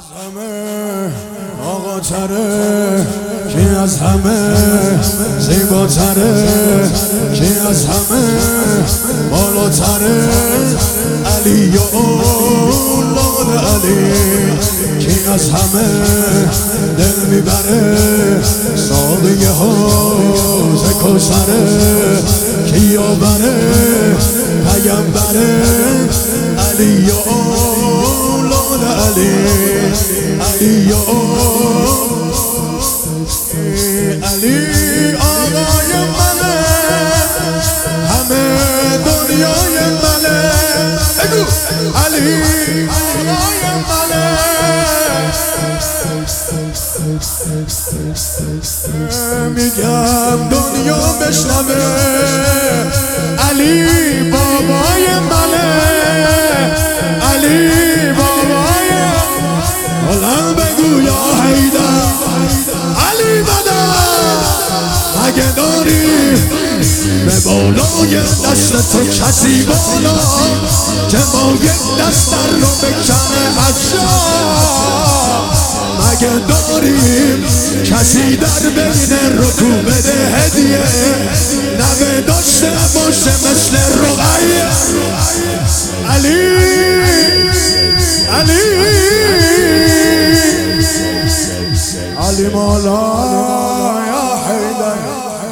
از همه آقا تره، کی از همه زیبا تره، کی از همه بالا تره، علی و اولاد علی، کی از همه دل میبره، ساقی حوض کوثره، کی آوره پیمبره، علی و اولاد علی، علی علی آقای منه، همه دنیای منه، بگو علی آقای منه، میگم دنیا بشنوه، علی بابای منه، علی بابای بلند بگو یا حیدر، علی مدد اگه داری به بالای دست تو کسی بالا که با یک دست در رو بکنه از جا، مگه داریم کسی در بین رکو بده هدیه نوه داشته باشه مثل رقیه، علی علی علی مولا یا حیدر،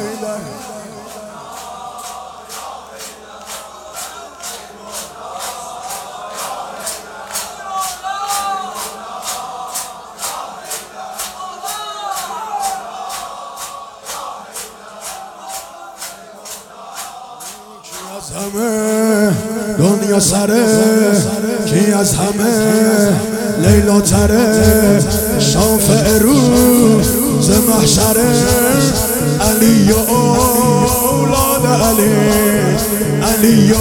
از همه دنیا سره، کی از همه لیلا تره، شافع روز محشره، علی و اولاد علی، علی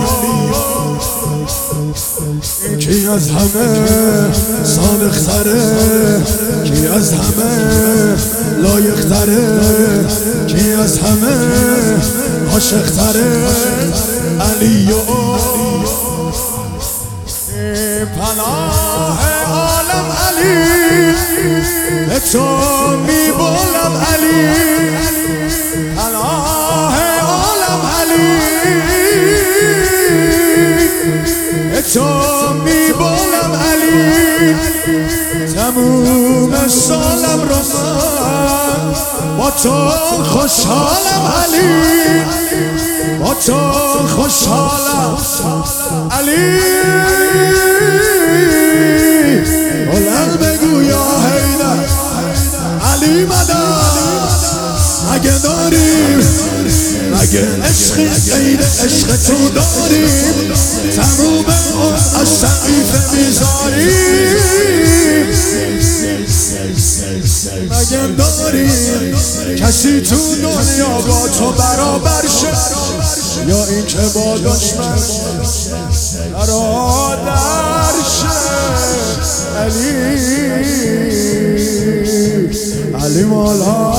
کی از همه صادق تره، کی از همه لایق تره، کی از همه عاشق تره، علی پناه عالم علی، به تو میبولم علی، پناه عالم علی، به تو میبولم علی، تموم سالم رو من با تو خوشحالم علی، با تو خوشحالم علی، بلند بگو یا حیدر، علی مدد اگه داریم، اگه عشقی غیر عشق تو داریم، تموم اون از سقیف میذاریم، اگه داریم کسی تو دنیا با تو برابر شه، یا این که با دشمن برادر شه، علی علی مولا